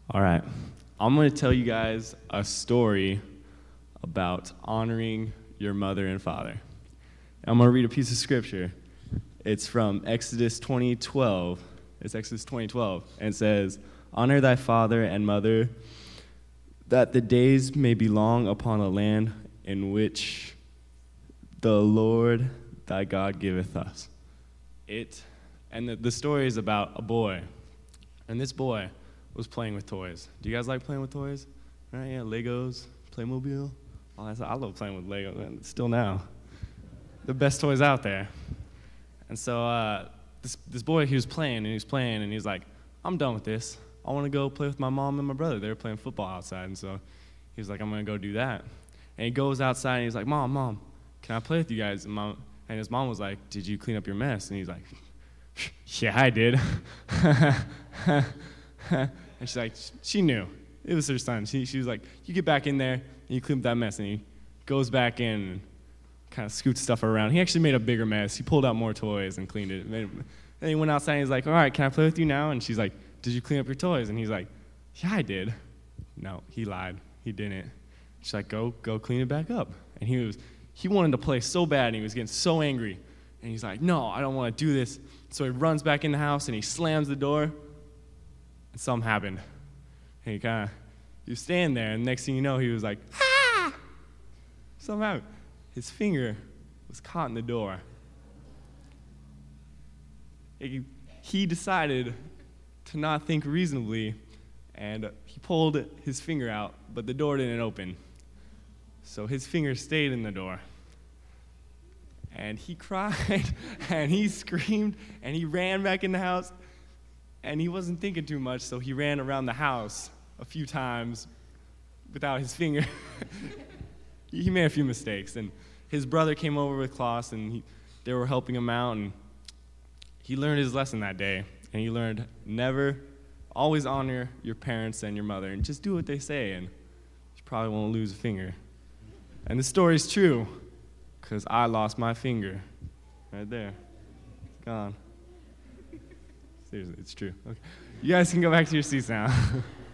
All right. I'm going to tell you guys a story about honoring your mother and father. I'm going to read a piece of scripture. It's from Exodus 20:12. It's Exodus 20:12, and it says, "Honor thy father and mother, that the days may be long upon the land in which the Lord thy God giveth us." The story is about a boy, and this boy was playing with toys. Do you guys like playing with toys? Right? Yeah, Legos, Playmobil. All that stuff. I love playing with Legos, and still now. The best toys out there. And so this boy, he was playing, and he's like, "I'm done with this. I want to go play with my mom and my brother." They were playing football outside, and so he was like, "I'm going to go do that." And he goes outside, and he's like, "Mom, can I play with you guys?" And his mom was like, "Did you clean up your mess?" And he's like, "Yeah, I did." And she's like, she knew. It was her son. She was like, "You get back in there, and you clean up that mess." And he goes back in and kind of scoots stuff around. He actually made a bigger mess. He pulled out more toys and cleaned it. Then he went outside, and he's like, "All right, can I play with you now?" And she's like, "Did you clean up your toys?" And he's like, "Yeah, I did." No, he lied. He didn't. She's like, go clean it back up. And he wanted to play so bad, and he was getting so angry. And he's like, "No, I don't want to do this." So he runs back in the house, and he slams the door, and something happened. And he was standing there, and next thing you know, he was like, "Ah!" Something happened. His finger was caught in the door. He decided to not think reasonably, and he pulled his finger out, but the door didn't open. So his finger stayed in the door. And he cried, and he screamed, and he ran back in the house, and he wasn't thinking too much, so he ran around the house a few times without his finger. He made a few mistakes, and his brother came over with cloths, and they were helping him out, and he learned his lesson that day, and he learned always honor your parents and your mother, and just do what they say, and you probably won't lose a finger. And the story's true, because I lost my finger right there. It's gone. Seriously, it's true. Okay. You guys can go back to your seats now.